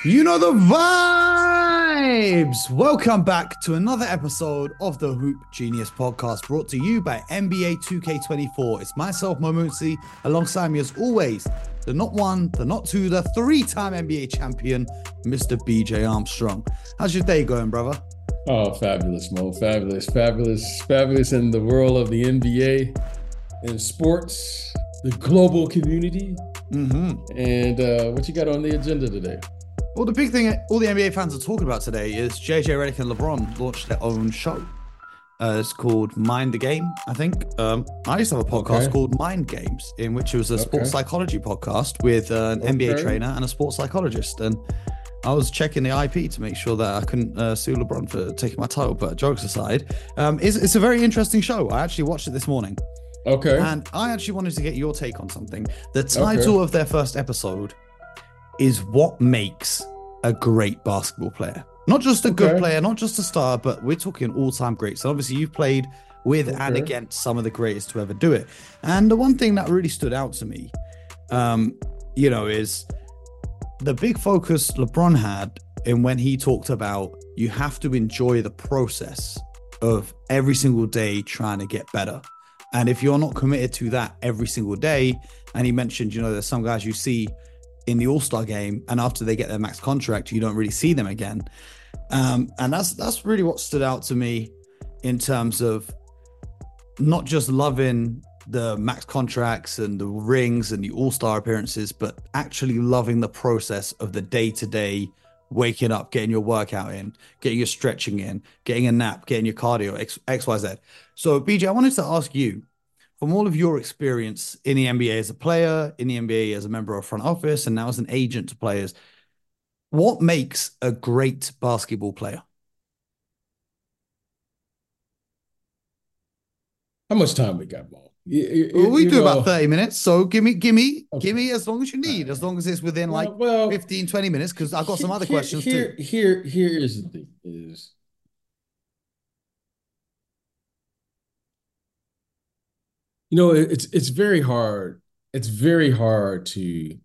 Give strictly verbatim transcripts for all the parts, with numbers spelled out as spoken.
You know the vibes! Welcome back to another episode of the Hoop Genius podcast brought to you by N B A two K twenty-four. It's myself, Momuzi, alongside me as always, the not one, the not two, the three-time N B A champion, Mister B J Armstrong. How's your day going, brother? Oh, fabulous, Mo. Fabulous, fabulous, fabulous in the world of the N B A and sports, the global community. Mm-hmm. And uh, what you got on the agenda today? Well, the big thing all the N B A fans are talking about today is J J Redick and LeBron launched their own show. Uh, it's called Mind the Game, I think. Um, I used to have a podcast Okay. called Mind Games, in which it was a Okay. sports psychology podcast with uh, an N B A Okay. trainer and a sports psychologist. And I was checking the I P to make sure that I couldn't uh, sue LeBron for taking my title. But jokes aside, um, it's, it's a very interesting show. I actually watched it this morning. Okay. And I actually wanted to get your take on something. The title of their first episode is What Makes a Great Basketball Player. Not just a good Okay. player, not just a star, but we're talking all-time greats. And obviously you've played with and Okay. against some of the greatest to ever do it. And the one thing that really stood out to me, um, you know, is the big focus LeBron had in when he talked about you have to enjoy the process of every single day trying to get better. And if you're not committed to that every single day, and he mentioned, you know, there's some guys you see in the All-Star game, and after they get their max contract, you don't really see them again. Um, and that's that's really what stood out to me in terms of not just loving the max contracts and the rings and the All-Star appearances, but actually loving the process of the day-to-day waking up, getting your workout in, getting your stretching in, getting a nap, getting your cardio, X, X Y, Z. So, B J, I wanted to ask you, from all of your experience in the N B A as a player, in the N B A as a member of front office, and now as an agent to players, what makes a great basketball player? How much time we got, Mo? You, Well, you, we you do about know, thirty minutes. So give me, give me, give okay. me as long as you All need, as right. long as it's within like Well, well, fifteen, twenty minutes, because I've got some other here, questions too. here, here, here is the thing: is you know, it- it's it's very hard. It's very hard to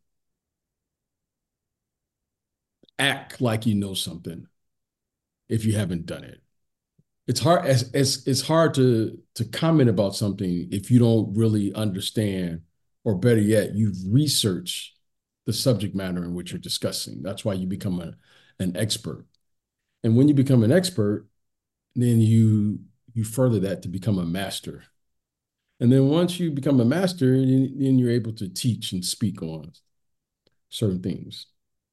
act like you know something if you haven't done it. It's hard it's, it's it's hard to to comment about something if you don't really understand, or better yet, you've researched the subject matter in which you're discussing. That's why you become a, an expert. And when you become an expert, then you you further that to become a master. And then once you become a master, then, then you're able to teach and speak on certain things.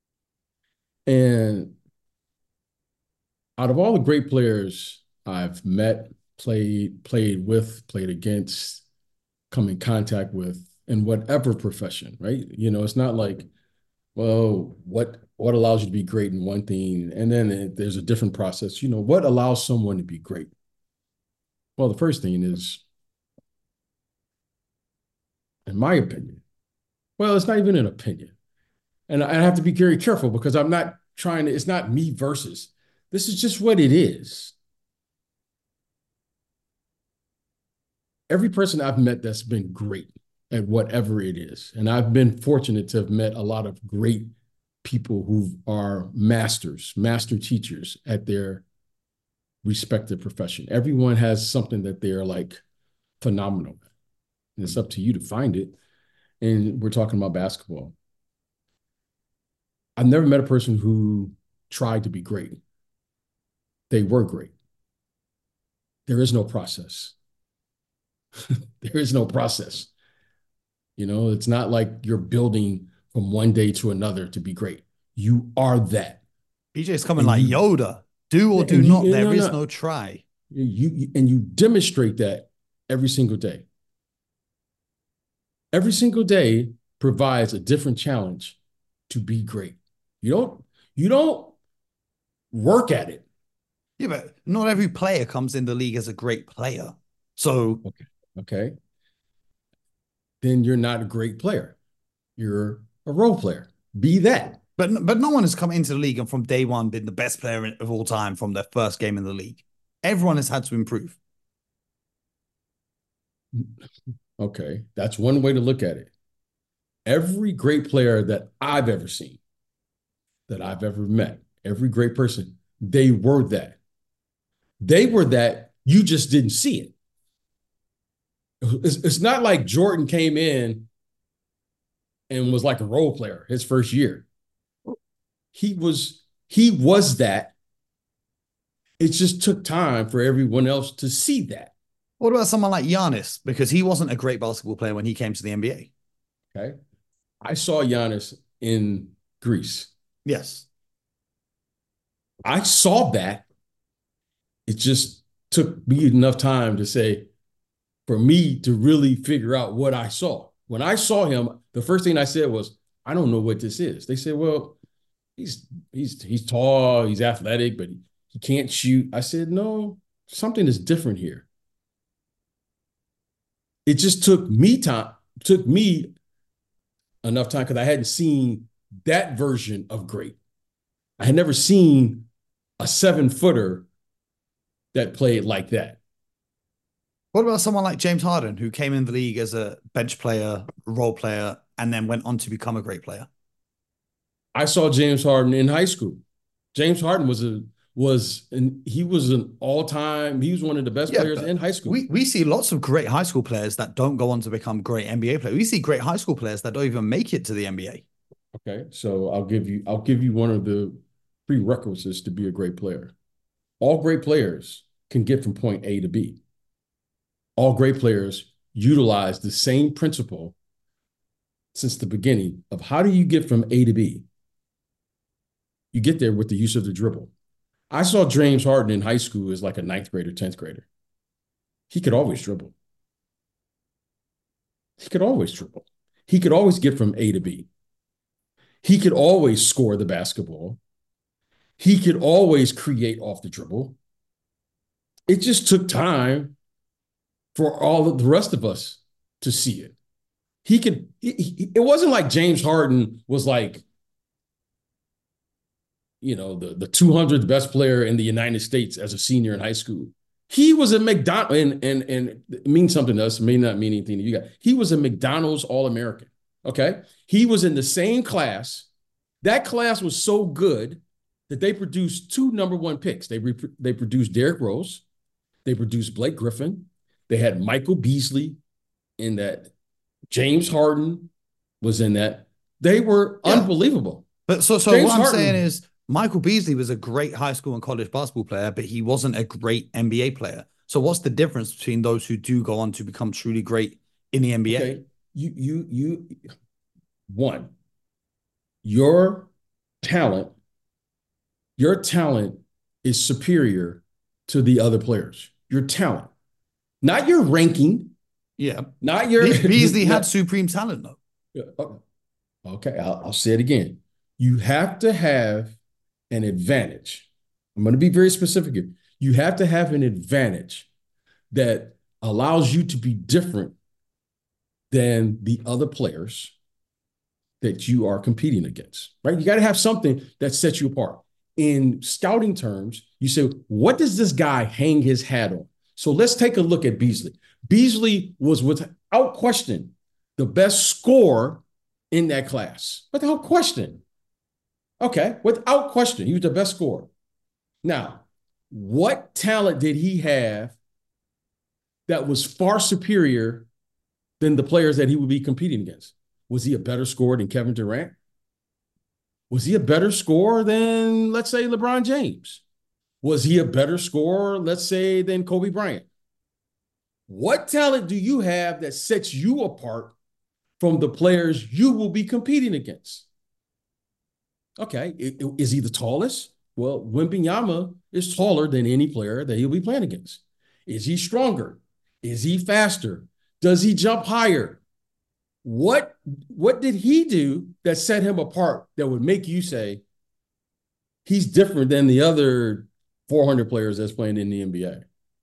And out of all the great players I've met, played, played with, played against, come in contact with in whatever profession, right? You know, it's not like, well, what what allows you to be great in one thing, and then it, there's a different process. You know, what allows someone to be great? Well, the first thing is, in my opinion, well, it's not even an opinion, and I have to be very careful because I'm not trying to. It's not me versus. This is just what it is. Every person I've met that's been great at whatever it is, and I've been fortunate to have met a lot of great people who are masters, master teachers at their respective profession. Everyone has something that they're like phenomenal at. And it's up to you to find it. And we're talking about basketball. I've never met a person who tried to be great. They were great. There is no process. There is no process. You know, it's not like you're building from one day to another to be great. You are that. B J's coming And like you Yoda. Do or do and you not. There no is no no try. you, you and you demonstrate that every single day. Every single day provides a different challenge to be great. You don't you don't work at it. Yeah, but not every player comes in the league as a great player. So, Okay. Okay. Then you're not a great player. You're a role player. Be that. but but no one has come into the league and from day one been the best player of all time from their first game in the league. Everyone has had to improve. Okay. That's one way to look at it. Every great player that I've ever seen that I've ever met, every great person, they were that. They were that. You just didn't see it. It's, it's not like Jordan came in and was like a role player his first year. He was, he was that. It just took time for everyone else to see that. What about someone like Giannis? Because he wasn't a great basketball player when he came to the N B A. Okay. I saw Giannis in Greece. Yes. I saw that. It just took me enough time to say, for me to really figure out what I saw. When I saw him, the first thing I said was, I don't know what this is. They said, well, he's he's he's tall, he's athletic, but he, he can't shoot. I said, no, something is different here. It just took me time, took me enough time because I hadn't seen that version of great. I had never seen a seven-footer that played like that. What about someone like James Harden, who came in the league as a bench player, role player, and then went on to become a great player? I saw James Harden in high school. James Harden was a was and he was an all-time, he was one of the best yeah, players in high school. We we see lots of great high school players that don't go on to become great N B A players. We see great high school players that don't even make it to the N B A. Okay, so I'll give you I'll give you one of the prerequisites to be a great player. All great players can get from point A to B. All great players utilize the same principle since the beginning of how do you get from A to B? You get there with the use of the dribble. I saw James Harden in high school as like a ninth grader, tenth grader. He could always dribble. He could always dribble. He could always get from A to B. He could always score the basketball. He could always create off the dribble. It just took time for all of the rest of us to see it. He could, he, it wasn't like James Harden was like, you know, the, the two hundredth best player in the United States as a senior in high school. He was a McDonald's, and, and, and it means something to us, may not mean anything to you guys. He was a McDonald's All-American, okay? He was in the same class. That class was so good that they produced two number one picks. They, re- they produced Derrick Rose. They produced Blake Griffin. They had Michael Beasley in that. James Harden was in that. They were yeah. unbelievable. But so, so what I'm Harden, saying is Michael Beasley was a great high school and college basketball player, but he wasn't a great N B A player. So what's the difference between those who do go on to become truly great in the N B A? Okay. You, you, you, one, your talent, your talent is superior to the other players. Your talent, not your ranking. Yeah. Not your. Beasley had supreme talent, though. Okay. I'll, I'll say it again. You have to have an advantage. I'm going to be very specific here. You have to have an advantage that allows you to be different than the other players that you are competing against, right? You got to have something that sets you apart. In scouting terms, you say, what does this guy hang his hat on? So let's take a look at Beasley. Beasley was without question the best scorer in that class. Without question. Okay, without question, he was the best scorer. Now, what talent did he have that was far superior than the players that he would be competing against? Was he a better scorer than Kevin Durant? Was he a better scorer than, let's say, LeBron James? Was he a better scorer, let's say, than Kobe Bryant? What talent do you have that sets you apart from the players you will be competing against? Okay, is he the tallest? Well, Wembanyama is taller than any player that he'll be playing against. Is he stronger? Is he faster? Does he jump higher? What, what did he do that set him apart that would make you say he's different than the other four hundred players that's playing in the N B A?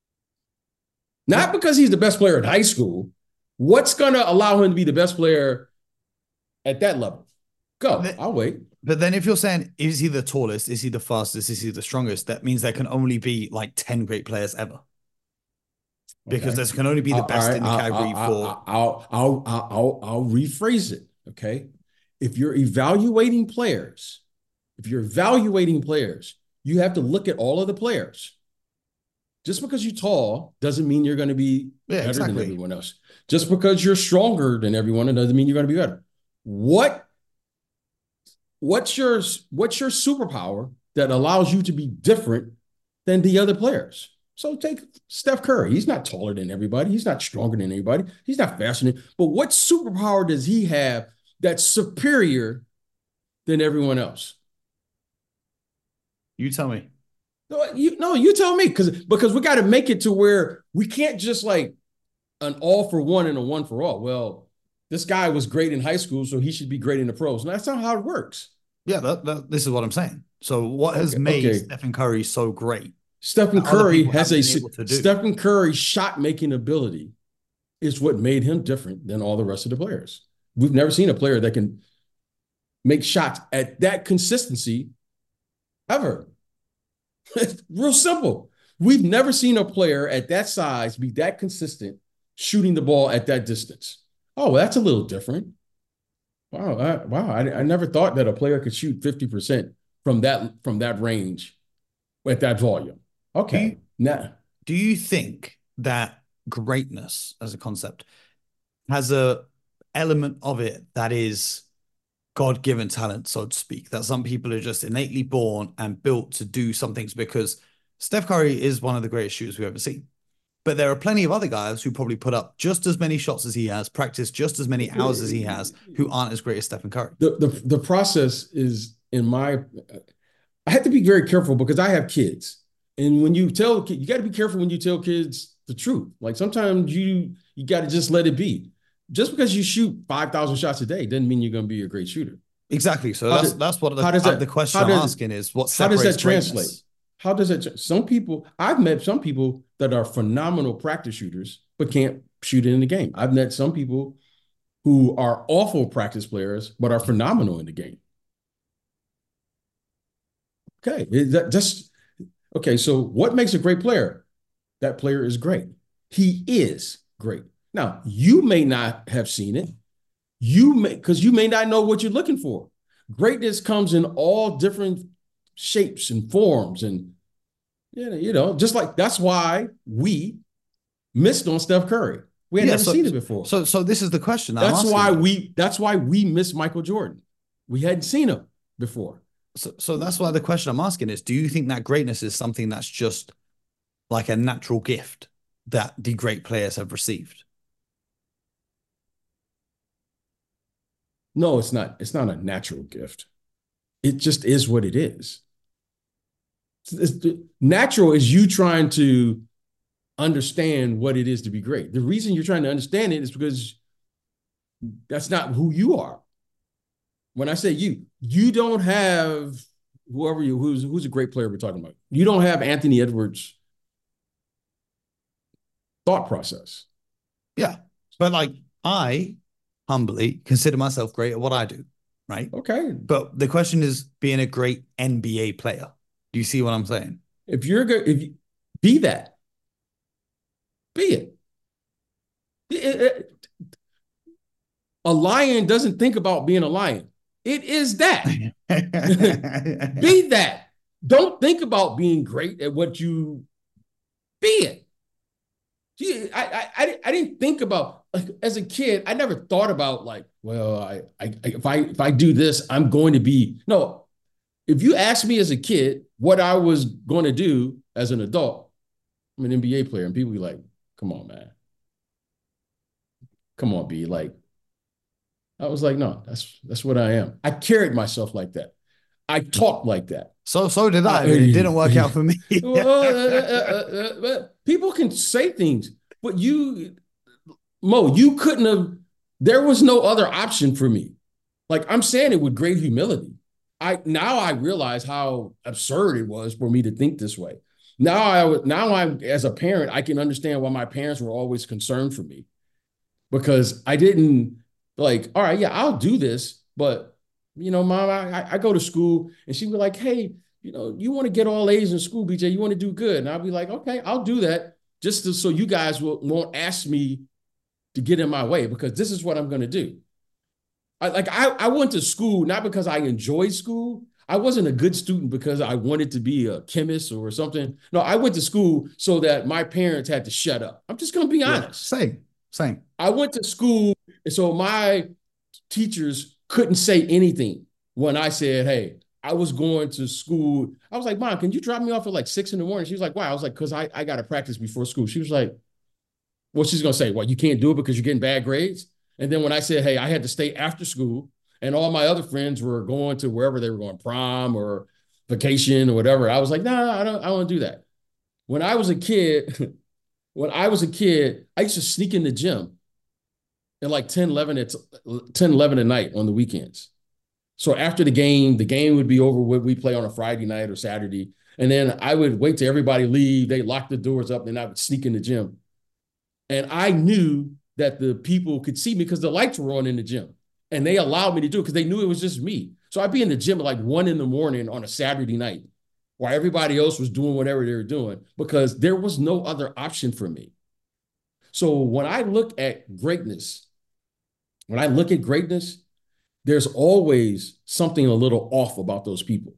Not because he's the best player in high school. What's going to allow him to be the best player at that level? Go. But, I'll wait. But then if you're saying, is he the tallest? Is he the fastest? Is he the strongest? That means there can only be like ten great players ever. Because okay. there can only be the best right. in the category I'll, for. I'll, I'll, I'll, I'll, I'll rephrase it. Okay. If you're evaluating players If you're evaluating players, you have to look at all of the players. Just because you're tall doesn't mean you're going to be Yeah, better exactly. than everyone else. Just because you're stronger than everyone, it doesn't mean you're going to be better. What, what's your, what's your superpower that allows you to be different than the other players? So take Steph Curry. He's not taller than everybody. He's not stronger than anybody. He's not faster than, but what superpower does he have that's superior than everyone else? You tell me. No, you, no, you tell me, because because we got to make it to where we can't just like an all for one and a one for all. Well, this guy was great in high school, so he should be great in the pros. And that's not how it works. Yeah, that, that, this is what I'm saying. So what has okay, made okay. Stephen Curry so great? Stephen Curry has a Stephen Curry's shot making ability is what made him different than all the rest of the players. We've never seen a player that can make shots at that consistency ever. It's real simple. We've never seen a player at that size be that consistent shooting the ball at that distance. Oh, well, that's a little different. Wow, I, wow! I, I never thought that a player could shoot fifty percent from that from that range at that volume. Okay, do you, now do you think that greatness as a concept has a element of it that is God-given talent, so to speak, that some people are just innately born and built to do some things? Because Steph Curry is one of the greatest shooters we've ever seen. But there are plenty of other guys who probably put up just as many shots as he has, practice just as many hours as he has, who aren't as great as Stephen Curry. The, the, the process is, in my, I have to be very careful because I have kids. And when you tell, you got to be careful when you tell kids the truth. Like sometimes you, you got to just let it be. Just because you shoot five thousand shots a day doesn't mean you're going to be a great shooter. Exactly. So how that's does, that's what the, how does that, the question I'm does, asking is, what how does that translate? Greatness? How does it? Some people, I've met some people that are phenomenal practice shooters, but can't shoot it in the game. I've met some people who are awful practice players, but are phenomenal in the game. Okay, that just okay. So what makes a great player? That player is great. He is great. Now, you may not have seen it. You may, because you may not know what you're looking for. Greatness comes in all different shapes and forms. And, you know, just like that's why we missed on Steph Curry. We had yeah, never so, seen it before. So, so this is the question. That's why you. we, that's why we missed Michael Jordan. We hadn't seen him before. So, so that's why the question I'm asking is, do you think that greatness is something that's just like a natural gift that the great players have received? No, it's not. It's not a natural gift. It just is what it is. It's, it's, natural is you trying to understand what it is to be great. The reason you're trying to understand it is because that's not who you are. When I say you, you don't have whoever you, who's, who's a great player we're talking about. You don't have Anthony Edwards' thought process. Yeah. But like I... humbly consider myself great at what I do, right? Okay. But the question is being a great N B A player. Do you see what I'm saying? If you're good, if you be that, be it. It, it. A lion doesn't think about being a lion. It is that. Be that. Don't think about being great at what you be it. Gee, I, I, I didn't think about, like, as a kid, I never thought about like, well, I, I, if I, if I do this, I'm going to be, no, if you ask me as a kid what I was going to do as an adult, I'm an N B A player, and people be like, come on, man. Come on, B. Like, I was like, no, that's, that's what I am. I carried myself like that. I talked like that. So, so did I. I mean, it didn't work out for me. well, uh, uh, uh, uh, people can say things, but you, Mo, you couldn't have, there was no other option for me. Like, I'm saying it with great humility. I, now I realize how absurd it was for me to think this way. Now I, now I'm, as a parent, I can understand why my parents were always concerned for me, because I didn't like, all right, yeah, I'll do this, but you know, Mom, I, I go to school, and she'd be like, hey, you know, you want to get all A's in school, B J, you want to do good. And I'll be like, okay, I'll do that, just to, so you guys will, won't ask me to get in my way, because this is what I'm going to do. I, like, I, I went to school not because I enjoyed school. I wasn't a good student because I wanted to be a chemist or something. No, I went to school so that my parents had to shut up. I'm just going to be Yeah, honest. same, same. I went to school, and so my teachers couldn't say anything when I said, hey, I was going to school. I was like, Mom, can you drop me off at like six in the morning? She was like, why? I was like, because I, I got to practice before school. She was like, well, she's going to say, well, you can't do it because you're getting bad grades. And then when I said, hey, I had to stay after school, and all my other friends were going to wherever they were going, prom or vacation or whatever, I was like, no, no, I don't, I don't want to do that. When I was a kid, when I was a kid, I used to sneak in the gym at like ten, eleven at ten, eleven at night on the weekends. So after the game, the game would be over. We play on a Friday night or Saturday. And then I would wait till everybody leave. They lock the doors up, and I would sneak in the gym. And I knew that the people could see me because the lights were on in the gym. And they allowed me to do it because they knew it was just me. So I'd be in the gym at like one in the morning on a Saturday night while everybody else was doing whatever they were doing because there was no other option for me. So when I look at greatness, when I look at greatness, there's always something a little off about those people.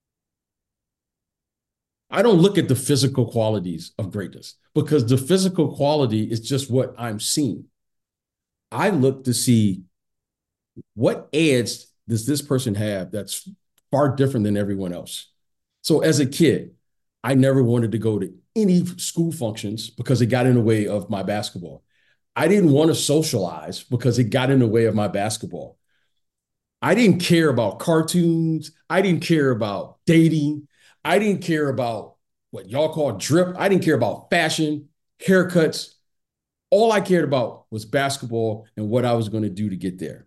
I don't look at the physical qualities of greatness because the physical quality is just what I'm seeing. I look to see what edge does this person have that's far different than everyone else. So as a kid, I never wanted to go to any school functions because it got in the way of my basketball. I didn't want to socialize because it got in the way of my basketball. I didn't care about cartoons. I didn't care about dating. I didn't care about what y'all call drip. I didn't care about fashion, haircuts. All I cared about was basketball and what I was going to do to get there.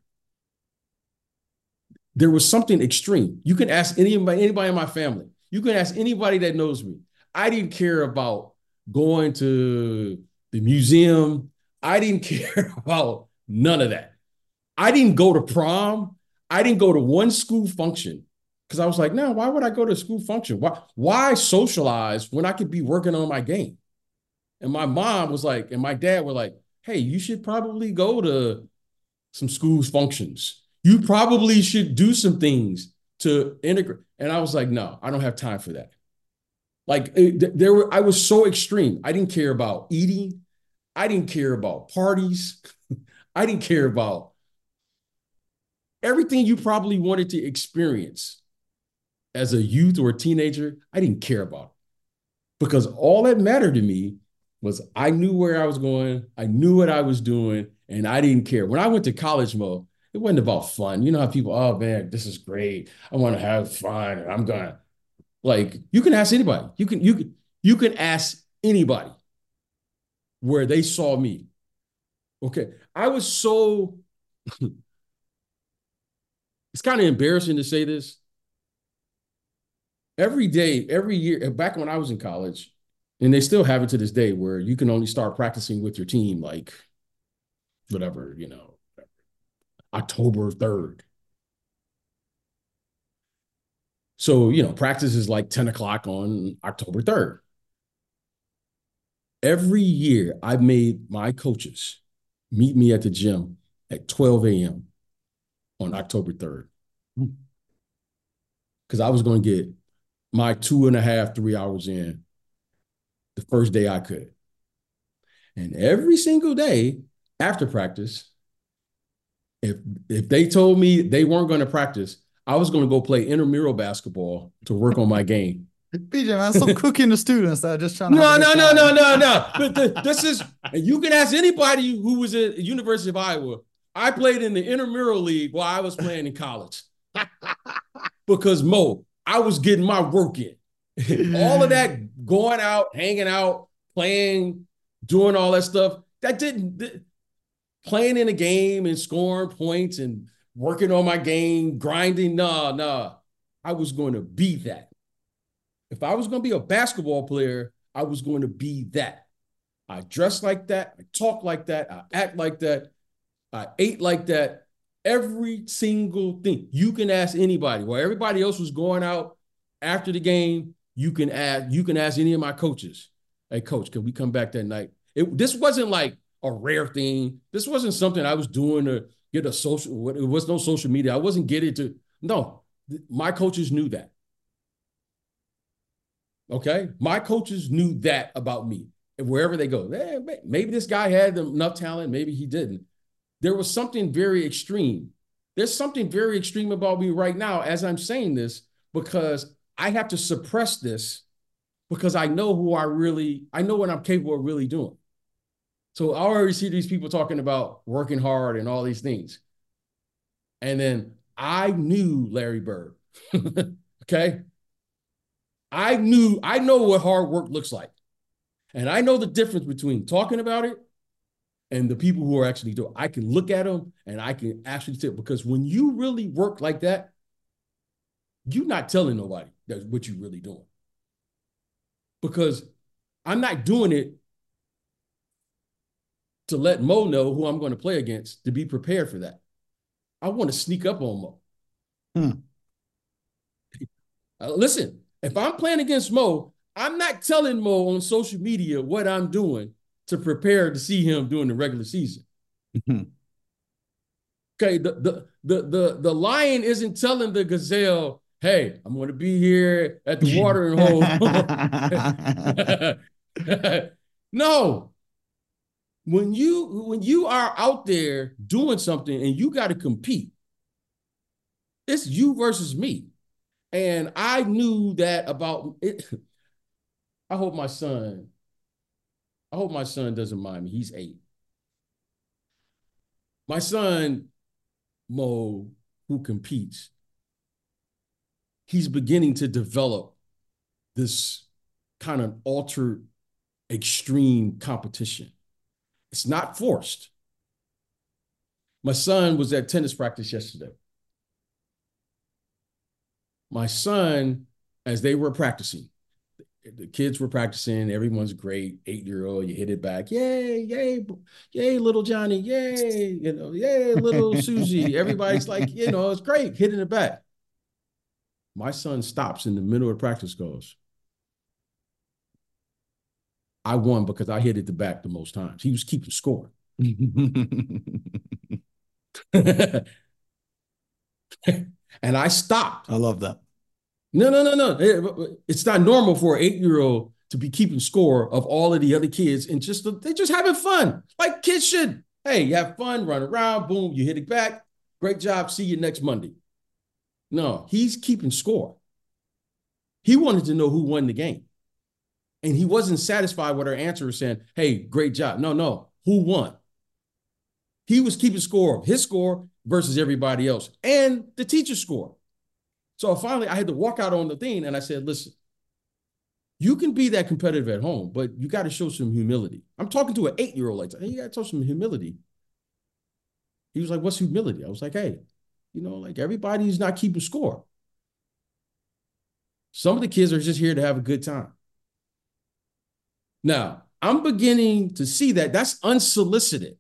There was something extreme. You can ask anybody, anybody in my family. You can ask anybody that knows me. I didn't care about going to the museum. I didn't care about none of that. I didn't go to prom. I didn't go to one school function because I was like, no, why would I go to a school function? Why, why socialize when I could be working on my game? And my mom was like, and my dad were like, hey, you should probably go to some school functions. You probably should do some things to integrate. And I was like, no, I don't have time for that. Like it, there were, I was so extreme. I didn't care about eating. I didn't care about parties. I didn't care about everything you probably wanted to experience as a youth or a teenager. I didn't care about it because all that mattered to me was I knew where I was going. I knew what I was doing, and I didn't care. When I went to college, Mo, it wasn't about fun. You know how people, oh man, this is great. I want to have fun, and I'm gonna like. You can ask anybody. You can you can you can ask anybody where they saw me. Okay, I was so. It's kind of embarrassing to say this. Every day, every year, back when I was in college, and they still have it to this day, where you can only start practicing with your team like whatever, you know, October third. So, you know, practice is like ten o'clock on October third. Every year, I've made my coaches meet me at the gym at twelve a.m. on October third. Because I was going to get my two and a half, three hours in the first day I could. And every single day after practice, if if they told me they weren't going to practice, I was going to go play intramural basketball to work on my game. B J, man, stop cooking the students that are just trying to. No, no, no, no, no, no. But the, this is, and you can ask anybody who was at University of Iowa. I played in the intramural league while I was playing in college. Because Mo, I was getting my work in. All of that going out, hanging out, playing, doing all that stuff, that didn't, playing in a game and scoring points and working on my game, grinding, nah, nah. I was going to be that. If I was going to be a basketball player, I was going to be that. I dress like that. I talk like that. I act like that. I ate like that. Every single thing. You can ask anybody. While everybody else was going out after the game, you can ask, you can ask any of my coaches. Hey, coach, can we come back that night? It, this wasn't like a rare thing. This wasn't something I was doing to get a social, it was no social media. I wasn't getting to, no. My coaches knew that. Okay. My coaches knew that about me. And wherever they go, eh, maybe this guy had enough talent, maybe he didn't. There was something very extreme. There's something very extreme about me right now as I'm saying this, because I have to suppress this because I know who I really, I know what I'm capable of really doing. So I already see these people talking about working hard and all these things. And then I knew Larry Bird. Okay. I knew, I know what hard work looks like. And I know the difference between talking about it and the people who are actually doing it. I can look at them and I can actually tell, because when you really work like that, you're not telling nobody that's what you're really doing. Because I'm not doing it to let Mo know who I'm going to play against, to be prepared for that. I want to sneak up on Mo. Hmm. Uh, listen, if I'm playing against Mo, I'm not telling Mo on social media what I'm doing to prepare to see him during the regular season. Mm-hmm. Okay, the, the, the, the, the lion isn't telling the gazelle, hey, I'm going to be here at the watering hole. No. When you, when you are out there doing something and you got to compete, it's you versus me. And I knew that about it. I hope my son, I hope my son doesn't mind me. He's eight. My son, Mo, who competes, he's beginning to develop this kind of altered, extreme competition. It's not forced. My son was at tennis practice yesterday. My son, as they were practicing, the kids were practicing, everyone's great, eight-year-old, you hit it back, yay, yay, yay, little Johnny, yay, you know, yay, little Susie. Everybody's like, you know, it's great, hitting it back. My son stops in the middle of practice, goes, I won because I hit it the back the most times. He was keeping score. And I stopped. I love that. No, no, no, no. It's not normal for an eight-year-old to be keeping score of all of the other kids and just they're just having fun. Like kids should. Hey, you have fun, run around, boom, you hit it back. Great job. See you next Monday. No, he's keeping score. He wanted to know who won the game. And he wasn't satisfied with our answer saying, hey, great job. No, no, who won? He was keeping score of his score versus everybody else and the teacher's score. So finally, I had to walk out on the thing and I said, listen, you can be that competitive at home, but you got to show some humility. I'm talking to an eight-year-old like that. Hey, you got to show some humility. He was like, what's humility? I was like, hey, you know, like everybody's not keeping score. Some of the kids are just here to have a good time. Now, I'm beginning to see that that's unsolicited.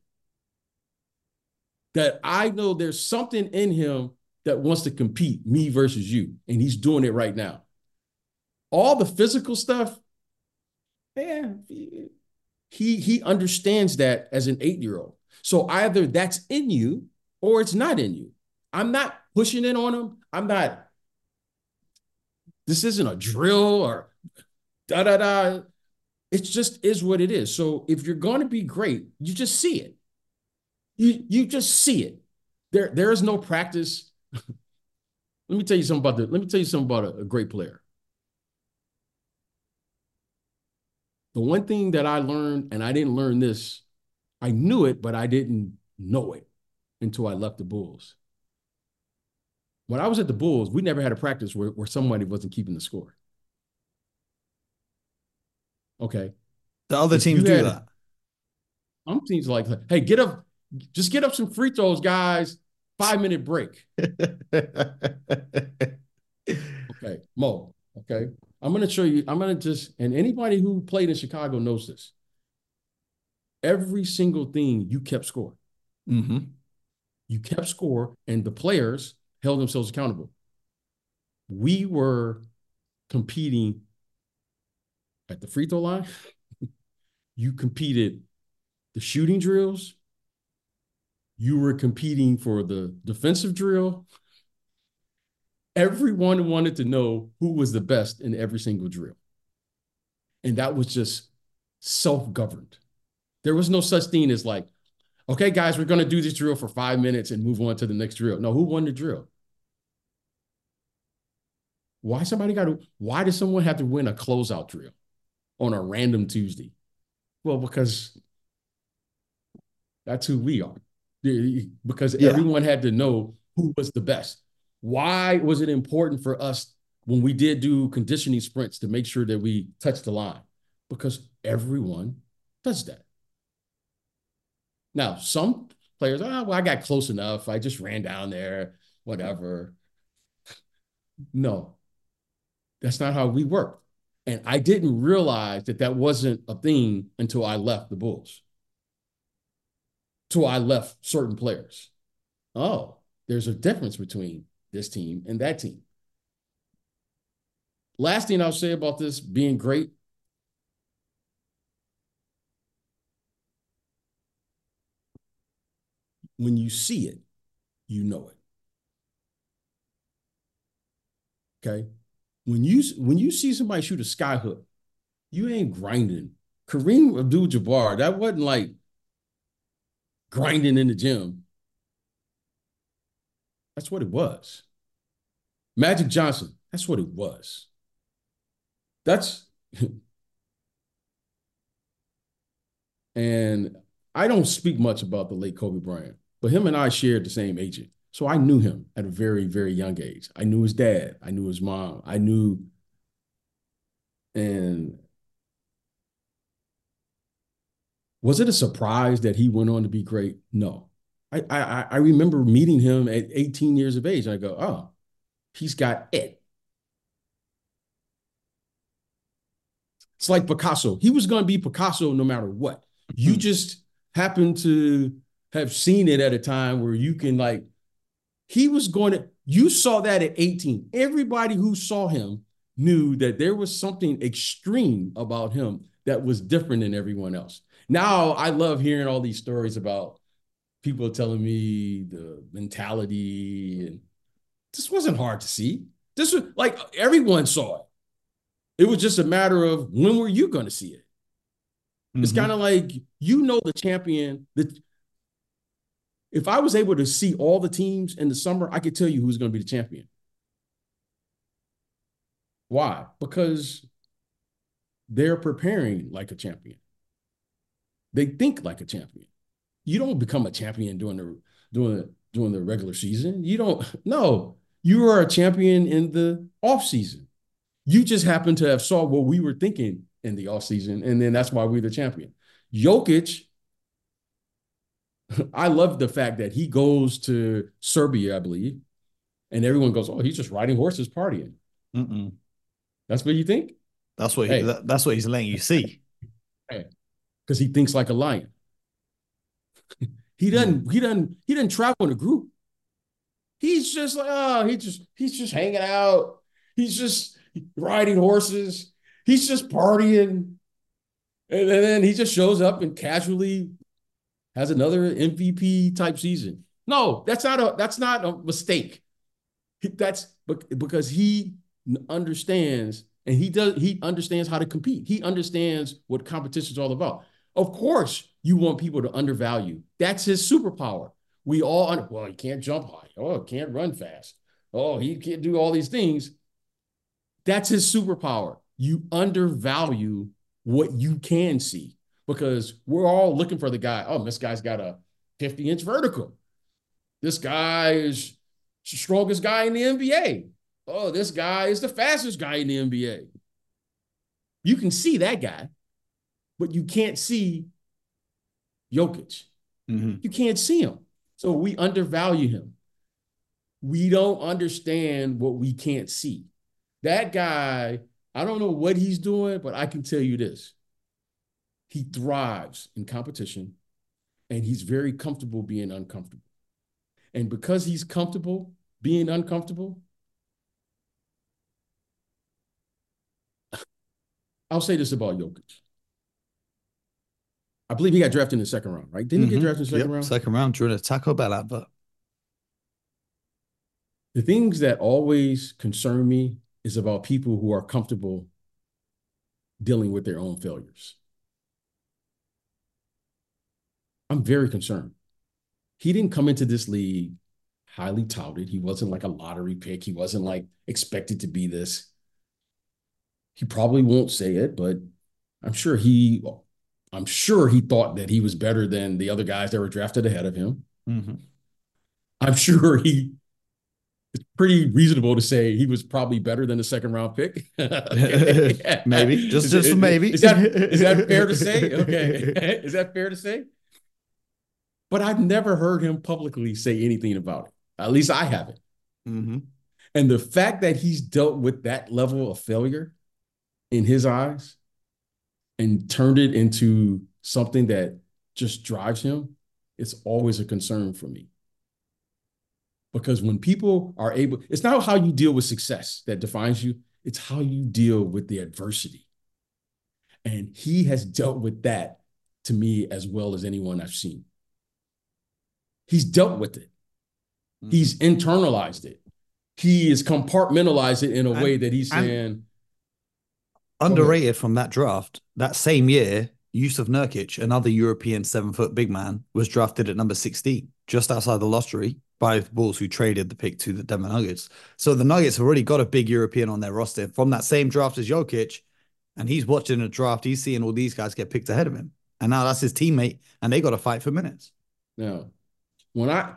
That I know there's something in him that wants to compete, me versus you, and he's doing it right now. All the physical stuff, man, he, he understands that as an eight-year-old. So either that's in you or it's not in you. I'm not pushing it on him. I'm not, this isn't a drill or da-da-da. It just is what it is. So if you're going to be great, you just see it. You, you just see it. There, there is no practice. Let me tell you something about the, let me tell you something about a, a great player. The one thing that I learned, and I didn't learn this, I knew it, but I didn't know it until I left the Bulls. When I was at the Bulls, we never had a practice where, where somebody wasn't keeping the score. Okay. The other if teams do had, that. Some teams like, hey, get up, just get up some free throws, guys. Five minute break. Okay, Mo. Okay. I'm going to show you, I'm going to just, and anybody who played in Chicago knows this. Every single thing you kept score. Mm-hmm. You kept score, and the players held themselves accountable. We were competing at the free throw line. You competed the shooting drills. You were competing for the defensive drill. Everyone wanted to know who was the best in every single drill. And that was just self-governed. There was no such thing as like, okay, guys, we're going to do this drill for five minutes and move on to the next drill. No, who won the drill? Why somebody got to, why does someone have to win a closeout drill on a random Tuesday? Well, because that's who we are. Because yeah. everyone had to know who was the best. Why was it important for us when we did do conditioning sprints to make sure that we touched the line? Because everyone does that. Now, some players, oh, well, I got close enough. I just ran down there, whatever. No, that's not how we work. And I didn't realize that that wasn't a thing until I left the Bulls. Until I left certain players. Oh, there's a difference between this team and that team. Last thing I'll say about this being great. When you see it, you know it. Okay? When you, when you see somebody shoot a sky hook, you ain't grinding. Kareem Abdul-Jabbar, that wasn't like grinding in the gym. That's what it was. Magic Johnson, that's what it was. That's, and I don't speak much about the late Kobe Bryant, but him and I shared the same agent. So I knew him at a very, very young age. I knew his dad. I knew his mom. I knew, and was it a surprise that he went on to be great? No. I, I, I remember meeting him at eighteen years of age. And I go, oh, he's got it. It's like Picasso. He was going to be Picasso no matter what. You just happen to have seen it at a time where you can like, he was going to, you saw that at eighteen. Everybody who saw him knew that there was something extreme about him that was different than everyone else. Now I love hearing all these stories about people telling me the mentality, and this wasn't hard to see. This was like everyone saw it. It was just a matter of when were you going to see it? Mm-hmm. It's kind of like, you know, the champion. The, if I was able to see all the teams in the summer, I could tell you who's going to be the champion. Why? Because they're preparing like a champion. They think like a champion. You don't become a champion during the during the, during the regular season. You don't. No, you are a champion in the off season. You just happen to have saw what we were thinking in the off season, and then that's why we're the champion. Jokic, I love the fact that he goes to Serbia, I believe, and everyone goes, "Oh, he's just riding horses, partying." Mm-mm. That's what you think? That's what he, hey. that, that's what he's letting you see. Hey, because he thinks like a lion. He doesn't, he doesn't, he doesn't travel in a group. He's just like, oh, he just, he's just hanging out. He's just riding horses. He's just partying. And then he just shows up and casually has another M V P type season. No, that's not a, that's not a mistake. That's because he understands, and he does, he understands how to compete. He understands what competition is all about. Of course, you want people to undervalue. That's his superpower. We all, under, well, he can't jump high. Oh, he can't run fast. Oh, he can't do all these things. That's his superpower. You undervalue what you can see, because we're all looking for the guy. Oh, this guy's got a fifty inch vertical. This guy is the strongest guy in the N B A. Oh, this guy is the fastest guy in the N B A. You can see that guy, but you can't see Jokic. Mm-hmm. You can't see him. So we undervalue him. We don't understand what we can't see. That guy, I don't know what he's doing, but I can tell you this. He thrives in competition, and he's very comfortable being uncomfortable. And because he's comfortable being uncomfortable, I'll say this about Jokic. I believe he got drafted in the second round, right? Didn't mm-hmm. he get drafted in the second yep, round? Second round during a Taco Bell advert. The things that always concern me is about people who are comfortable dealing with their own failures. I'm very concerned. He didn't come into this league highly touted. He wasn't like a lottery pick. He wasn't like expected to be this. He probably won't say it, but I'm sure he, I'm sure he thought that he was better than the other guys that were drafted ahead of him. Mm-hmm. I'm sure he, it's pretty reasonable to say he was probably better than the second round pick. Maybe, just, is, just is, maybe. Is that, is that fair to say? Okay. Is that fair to say? But I've never heard him publicly say anything about it. At least I haven't. Mm-hmm. And the fact that he's dealt with that level of failure in his eyes and turned it into something that just drives him, it's always a concern for me. Because when people are able, it's not how you deal with success that defines you, it's how you deal with the adversity. And he has dealt with that to me as well as anyone I've seen. He's dealt with it. Mm-hmm. He's internalized it. He is compartmentalized it in a and, way that he's saying. Underrated from that draft, that same year, Yusuf Nurkic, another European seven-foot big man, was drafted at number sixteen, just outside the lottery, by the Bulls, who traded the pick to the Denver Nuggets. So the Nuggets have already got a big European on their roster from that same draft as Jokic, and he's watching a draft. He's seeing all these guys get picked ahead of him. And now that's his teammate, and they got to fight for minutes. Now, when I...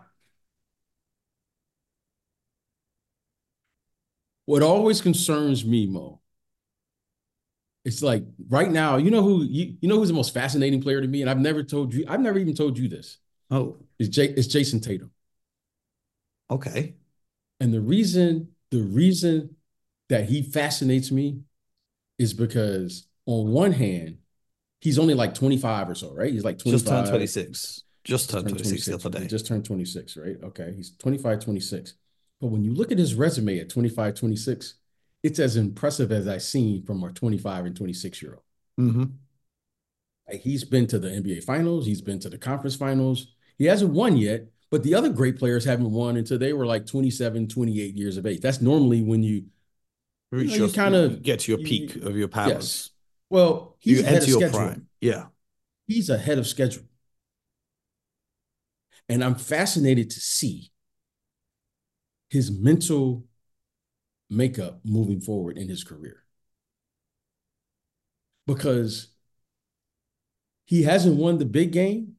What always concerns me, Mo, it's like right now, you know who you, you know who's the most fascinating player to me, and I've never told you, I've never even told you this. Oh, it's Jay, it's Jason Tatum. Okay. And the reason, the reason that he fascinates me is because on one hand, he's only like twenty-five or so, right? He's like twenty-five. Just turned twenty-six. Just turned twenty-six the other day. He just turned twenty-six, right? Okay. He's twenty-five, twenty-six. But when you look at his resume at twenty-five, twenty-six, it's as impressive as I've seen from a twenty-five and twenty-six year old. Mm-hmm. Like he's been to the N B A finals. He's been to the conference finals. He hasn't won yet, but the other great players haven't won until they were like twenty-seven, twenty-eight years of age. That's normally when you, you, know, you kind of get to your peak you, of your powers. Yes. Well, he's you ahead enter of your schedule. Prime. Yeah. He's ahead of schedule. And I'm fascinated to see his mental makeup moving forward in his career. Because he hasn't won the big game,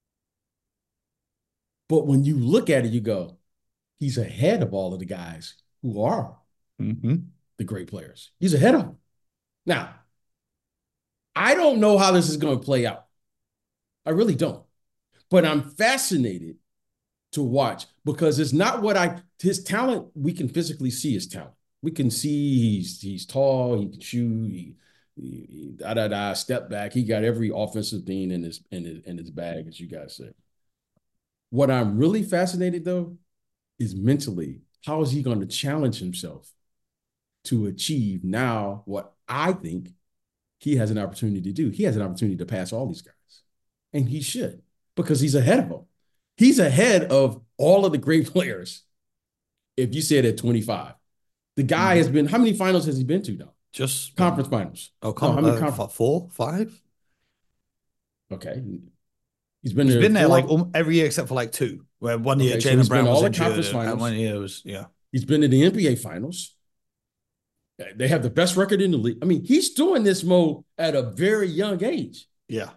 but when you look at it, you go, he's ahead of all of the guys who are mm-hmm. the great players. He's ahead of them. Now, I don't know how this is going to play out. I really don't. But I'm fascinated to watch because it's not what I, his talent, we can physically see his talent. We can see he's he's tall, he can shoot, he, he, he da da da, step back. He got every offensive thing in his in his in his bag, as you guys say. What I'm really fascinated though is mentally, how is he going to challenge himself to achieve now what I think he has an opportunity to do? He has an opportunity to pass all these guys, and he should because he's ahead of them. He's ahead of all of the great players. If you said at twenty-five. The guy mm-hmm. has been, how many finals has he been to now? Just conference finals. Oh, com- no, how many uh, conference? Four, five? Okay. He's been he's there, been there like um, every year except for like two, where one year okay, Jaylen so Brown was injured and one year was, yeah. He's been to the N B A finals. They have the best record in the league. I mean, he's doing this, Mo, at a very young age. Yeah.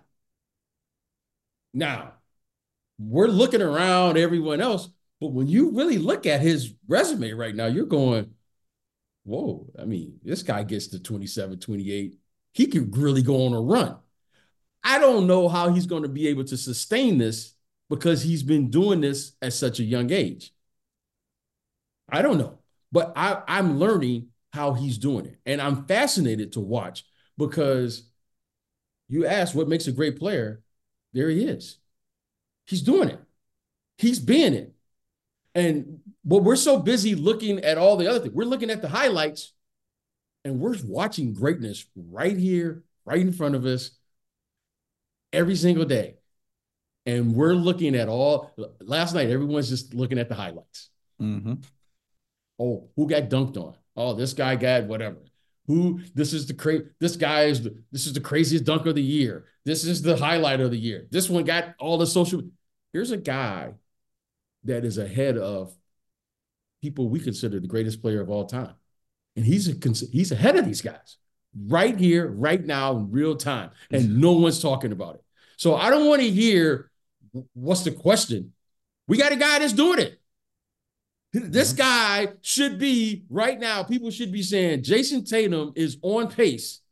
Now, we're looking around everyone else, but when you really look at his resume right now, you're going, whoa, I mean, this guy gets to twenty-seven, twenty-eight. He could really go on a run. I don't know how he's going to be able to sustain this because he's been doing this at such a young age. I don't know, but I, I'm learning how he's doing it. And I'm fascinated to watch because you ask what makes a great player, there he is. He's doing it. He's being it. And but we're so busy looking at all the other things. We're looking at the highlights and we're watching greatness right here, right in front of us every single day. And we're looking at all, last night, everyone's just looking at the highlights. Mm-hmm. Oh, who got dunked on? Oh, this guy got whatever. Who, this is the cra- this guy is the, this is the craziest dunk of the year. This is the highlight of the year. This one got all the social. Here's a guy that is ahead of people we consider the greatest player of all time. And he's a, he's ahead of these guys right here, right now, in real time. And no one's talking about it. So I don't want to hear, what's the question? We got a guy that's doing it. This guy should be, right now, people should be saying Jayson Tatum is on pace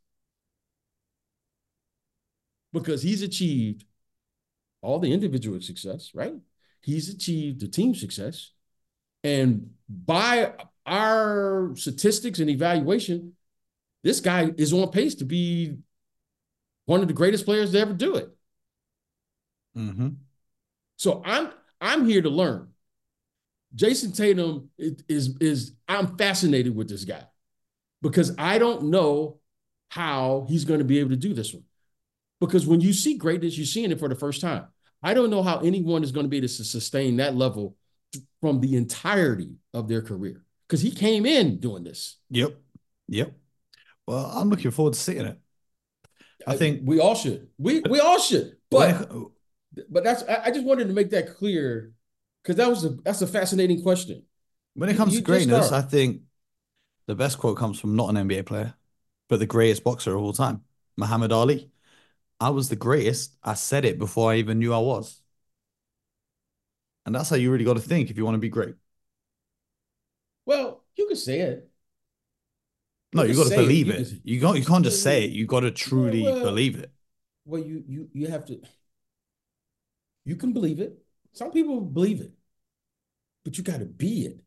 because he's achieved all the individual success, right? He's achieved the team success. And by our statistics and evaluation, this guy is on pace to be one of the greatest players to ever do it. Mm-hmm. So I'm I'm here to learn. Jayson Tatum is, is, is I'm fascinated with this guy because I don't know how he's going to be able to do this one. Because when you see greatness, you're seeing it for the first time. I don't know how anyone is going to be able to sustain that level from the entirety of their career because he came in doing this. Yep. Yep. Well, I'm looking forward to seeing it. I, I think we all should. We we all should. But but that's I, I just wanted to make that clear because that was a that's a fascinating question. When it comes you, to greatness, I think the best quote comes from not an N B A player, but the greatest boxer of all time, Muhammad Ali. I was the greatest. I said it before I even knew I was. And that's how you really got to think if you want to be great. Well, you can say it. You no, you got to believe it. it. You, got, you can't just say it. You got to truly well, believe it. Well, you you you have to. You can believe it. Some people believe it, but you got to be it.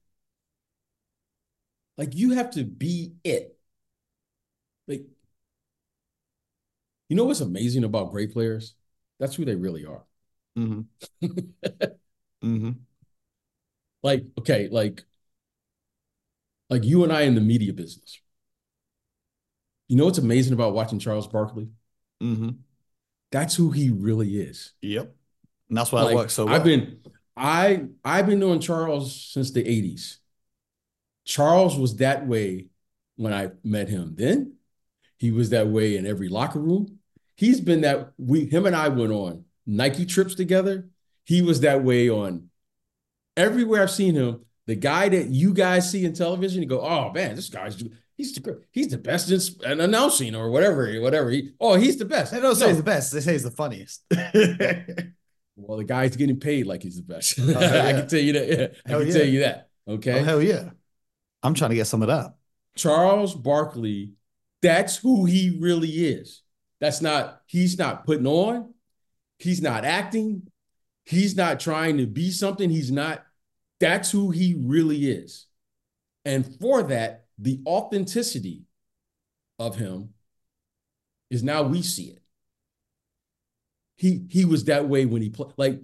Like you have to be it. Like, you know what's amazing about great players? That's who they really are. Mm-hmm. mm-hmm. Like, okay, like, like you and I in the media business. You know what's amazing about watching Charles Barkley? Mm-hmm. That's who he really is. Yep. And that's why like, it works so well. I've been, I, I've been knowing Charles since the eighties. Charles was that way when I met him. Then he was that way in every locker room. He's been that, we, him and I went on Nike trips together. He was that way on everywhere I've seen him. The guy that you guys see in television, you go, oh man, this guy's, he's the, he's the best in, in announcing or whatever, whatever. He, oh, he's the best. They don't say no. he's the best. They say he's the funniest. Well, the guy's getting paid like he's the best. Oh, yeah. I can tell you that. Yeah. I hell can yeah. tell you that. Okay. Oh, hell yeah. I'm trying to get some of that. Charles Barkley, that's who he really is. That's not, he's not putting on. He's not acting. He's not trying to be something. He's not, that's who he really is. And for that, the authenticity of him is now we see it. He, he was that way when he played. Like,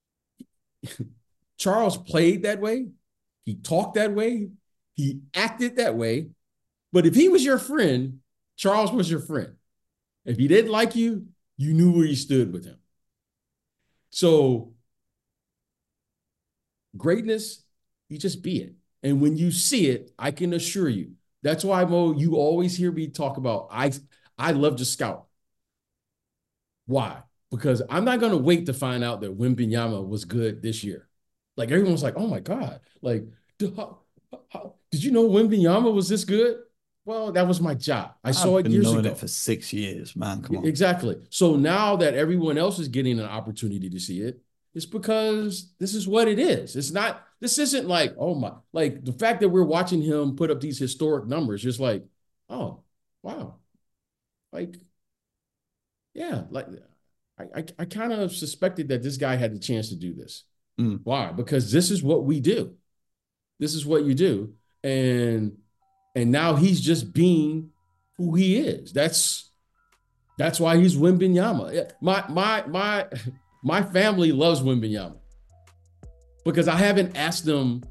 Charles played that way. He talked that way. He acted that way. But if he was your friend, Charles was your friend. If he didn't like you, you knew where you stood with him. So greatness, you just be it. And when you see it, I can assure you, that's why, Mo, you always hear me talk about, I, I love to scout. Why? Because I'm not going to wait to find out that Wembanyama was good this year. Like, everyone's like, oh my God, like, how, how, did you know Wembanyama was this good? Well, that was my job. I I've saw it years ago. I've been knowing it for six years, man. Come on. Exactly. So now that everyone else is getting an opportunity to see it, it's because this is what it is. It's not, this isn't like, oh my, like the fact that we're watching him put up these historic numbers, just like, oh, wow. Like, yeah, like I, I, I kind of suspected that this guy had the chance to do this. Mm. Why? Because this is what we do. This is what you do. And And now he's just being who he is. That's that's why he's Wembanyama. My my my my family loves Wembanyama because I haven't asked them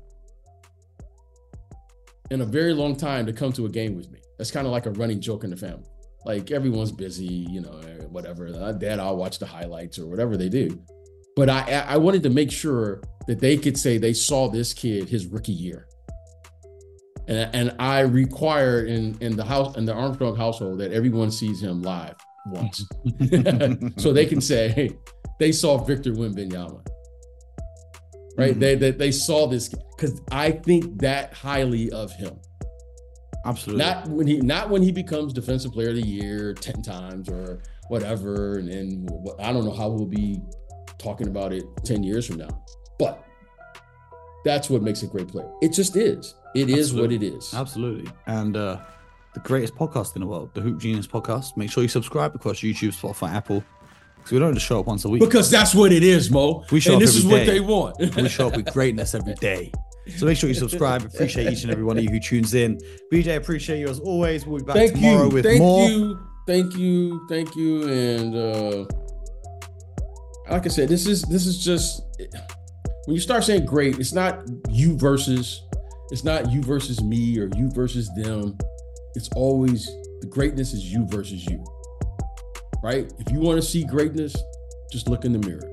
in a very long time to come to a game with me. That's kind of like a running joke in the family. Like everyone's busy, you know, whatever. Dad, I'll watch the highlights or whatever they do. But I I wanted to make sure that they could say they saw this kid his rookie year. And, and I require in, in the house in the Armstrong household that everyone sees him live once. So they can say, hey, they saw Victor Wembanyama. Right? Mm-hmm. They, they they saw this because I think that highly of him. Absolutely. Not when he not when he becomes defensive player of the year ten times or whatever. And, and I don't know how we'll be talking about it ten years from now. But that's what makes a great player. It just is. It Absolutely. is what it is. Absolutely. And uh, the greatest podcast in the world, the Hoop Genius podcast. Make sure you subscribe across YouTube, Spotify, Apple. Because we don't just show up once a week. Because that's what it is, Mo. We show and up this every is day. what they want. We show up with greatness every day. So make sure you subscribe. Appreciate each and every one of you who tunes in. B J, appreciate you as always. We'll be back Thank tomorrow you. with Thank more. You. Thank you. Thank you. And uh, like I said, this is this is just when you start saying great, it's not you versus, it's not you versus me or you versus them. It's always the greatness is you versus you. Right? If you want to see greatness, just look in the mirror.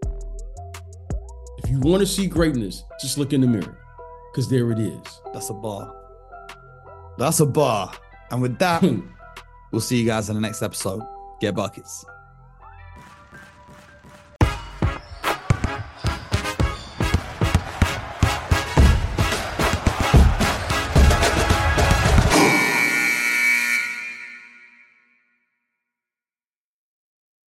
If you want to see greatness, just look in the mirror. Because there it is. That's a bar. That's a bar. And with that, we'll see you guys in the next episode. Get buckets.